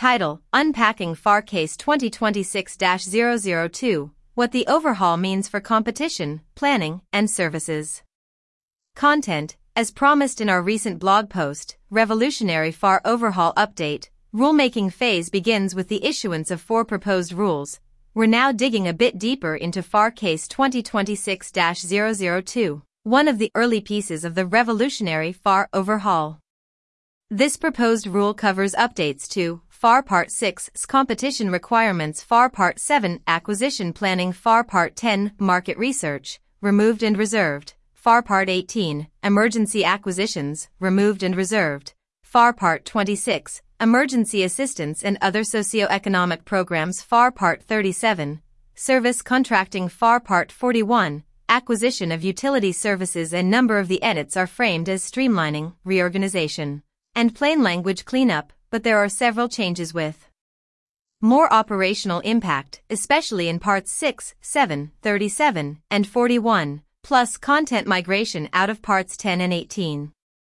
Title: Unpacking FAR Case 2026-002, What the Overhaul Means for Competition, Planning, and Services. Content: As promised in our recent blog post, Revolutionary FAR Overhaul Update, rulemaking phase begins with the issuance of 4 proposed rules. We're now digging a bit deeper into FAR Case 2026-002, one of the early pieces of the revolutionary FAR overhaul. This proposed rule covers updates to FAR Part 6's Competition Requirements, FAR Part 7 Acquisition Planning, FAR Part 10 Market Research, removed and reserved, FAR Part 18 Emergency Acquisitions, removed and reserved, FAR Part 26 Emergency Assistance and Other Socioeconomic Programs, FAR Part 37 Service Contracting, FAR Part 41 Acquisition of Utility Services. A number of the edits are framed as streamlining, reorganization, and plain language cleanup, but there are several changes with more operational impact, especially in Parts 6, 7, 37, and 41, plus content migration out of Parts 10 and 18.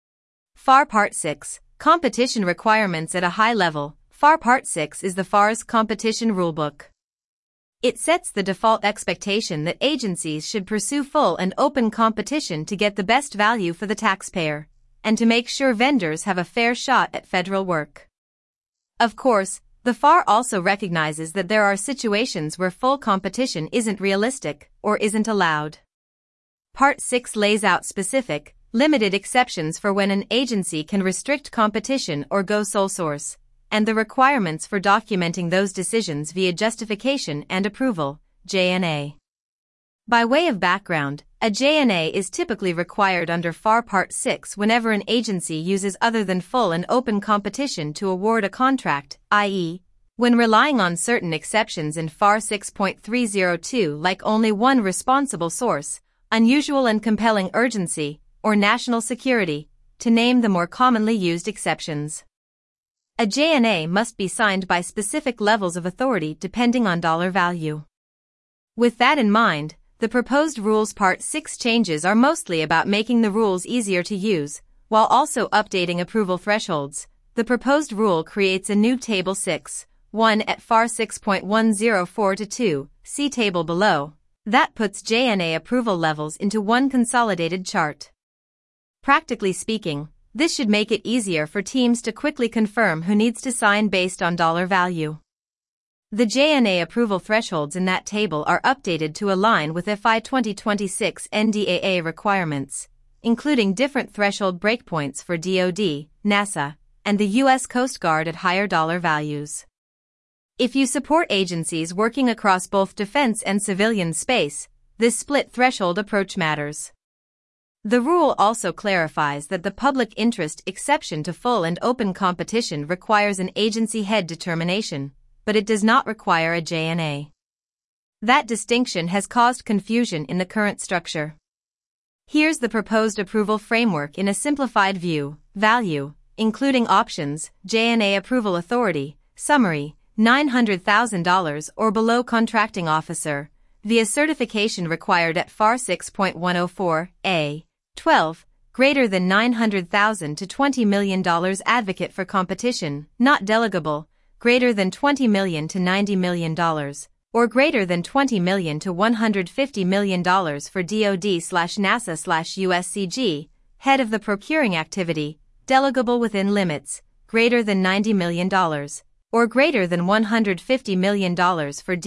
FAR Part 6, Competition Requirements at a High Level. FAR Part 6 is the FAR's competition rulebook. It sets the default expectation that agencies should pursue full and open competition to get the best value for the taxpayer, and to make sure vendors have a fair shot at federal work. Of course, the FAR also recognizes that there are situations where full competition isn't realistic or isn't allowed. Part 6 lays out specific, limited exceptions for when an agency can restrict competition or go sole source, and the requirements for documenting those decisions via justification and approval, J&A. By way of background, a J&A is typically required under FAR Part 6 whenever an agency uses other than full and open competition to award a contract, i.e., when relying on certain exceptions in FAR 6.302 like only one responsible source, unusual and compelling urgency, or national security, to name the more commonly used exceptions. A J&A must be signed by specific levels of authority depending on dollar value. With that in mind, the proposed rules Part 6 changes are mostly about making the rules easier to use, while also updating approval thresholds. The proposed rule creates a new Table 6.1 at FAR 6.104-2, see table below, that puts J&A approval levels into one consolidated chart. Practically speaking, this should make it easier for teams to quickly confirm who needs to sign based on dollar value. The J&A approval thresholds in that table are updated to align with FY 2026 NDAA requirements, including different threshold breakpoints for DoD, NASA, and the U.S. Coast Guard at higher dollar values. If you support agencies working across both defense and civilian space, this split threshold approach matters. The rule also clarifies that the public interest exception to full and open competition requires an agency head determination, but it does not require a J&A. That distinction has caused confusion in the current structure. Here's the proposed approval framework in a simplified view: value, including options, J&A approval authority, summary, $900,000 or below contracting officer, via certification required at FAR 6.104, 12, greater than $900,000 to $20 million advocate for competition, not delegable, greater than $20 million to $90 million, or greater than $20 million to $150 million for DoD/NASA/USCG, head of the procuring activity, delegable within limits, greater than $90 million, or greater than $150 million for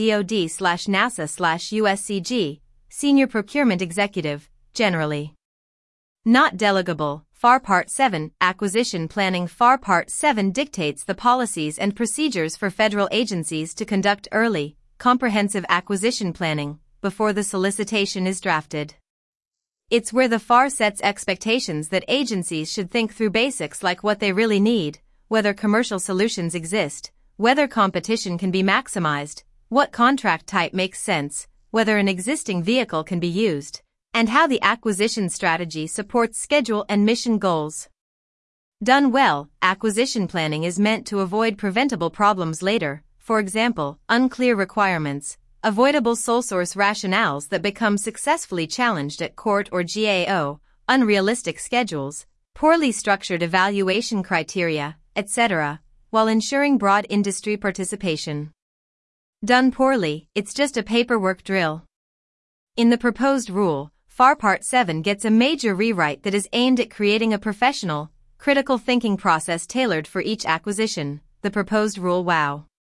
DoD/NASA/USCG, senior procurement executive, generally. Not delegable. FAR Part 7, Acquisition Planning. FAR Part 7 dictates the policies and procedures for federal agencies to conduct early, comprehensive acquisition planning before the solicitation is drafted. It's where the FAR sets expectations that agencies should think through basics like what they really need, whether commercial solutions exist, whether competition can be maximized, what contract type makes sense, whether an existing vehicle can be used, and how the acquisition strategy supports schedule and mission goals. Done well, acquisition planning is meant to avoid preventable problems later, for example, unclear requirements, avoidable sole source rationales that become successfully challenged at court or GAO, unrealistic schedules, poorly structured evaluation criteria, etc. while ensuring broad industry participation. Done poorly, it's just a paperwork drill. In the proposed rule, FAR Part 7 gets a major rewrite that is aimed at creating a professional, critical thinking process tailored for each acquisition. The proposed rule. Wow.